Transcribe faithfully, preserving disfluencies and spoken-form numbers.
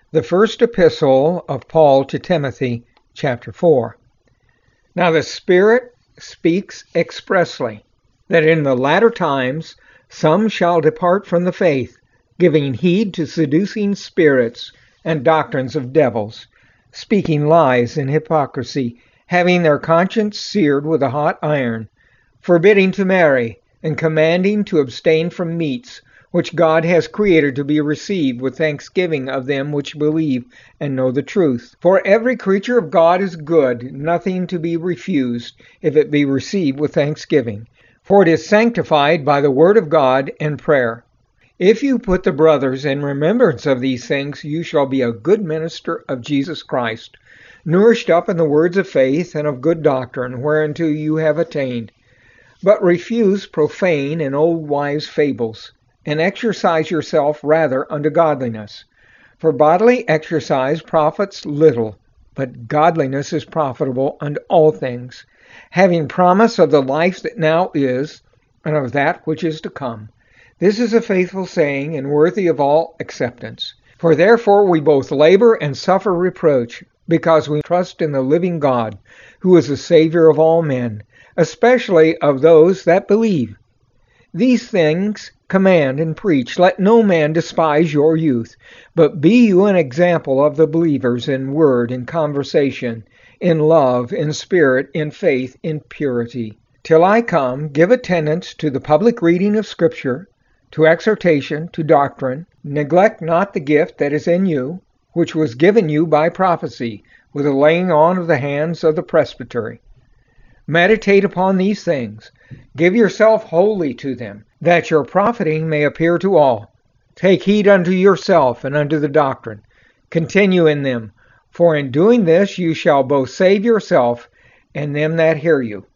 The first epistle of Paul to Timothy, chapter four. Now the Spirit speaks expressly, that in the latter times some shall depart from the faith, giving heed to seducing spirits and doctrines of devils, speaking lies and hypocrisy, having their conscience seared with a hot iron, forbidding to marry, and commanding to abstain from meats, which God has created to be received with thanksgiving of them which believe and know the truth. For every creature of God is good, nothing to be refused, if it be received with thanksgiving. For it is sanctified by the word of God and prayer. If you put the brothers in remembrance of these things, you shall be a good minister of Jesus Christ, nourished up in the words of faith and of good doctrine, whereunto you have attained. But refuse profane and old wives' fables, and exercise yourself rather unto godliness. For bodily exercise profits little, but godliness is profitable unto all things, having promise of the life that now is, and of that which is to come. This is a faithful saying, and worthy of all acceptance. For therefore we both labor and suffer reproach, because we trust in the living God, who is the Savior of all men, especially of those that believe. These things command and preach. Let no man despise your youth, but be you an example of the believers in word, in conversation, in love, in spirit, in faith, in purity. Till I come, give attendance to the public reading of Scripture, to exhortation, to doctrine. Neglect not the gift that is in you, which was given you by prophecy, with the laying on of the hands of the presbytery. Meditate upon these things. Give yourself wholly to them, that your profiting may appear to all. Take heed unto yourself and unto the doctrine. Continue in them, for in doing this you shall both save yourself and them that hear you.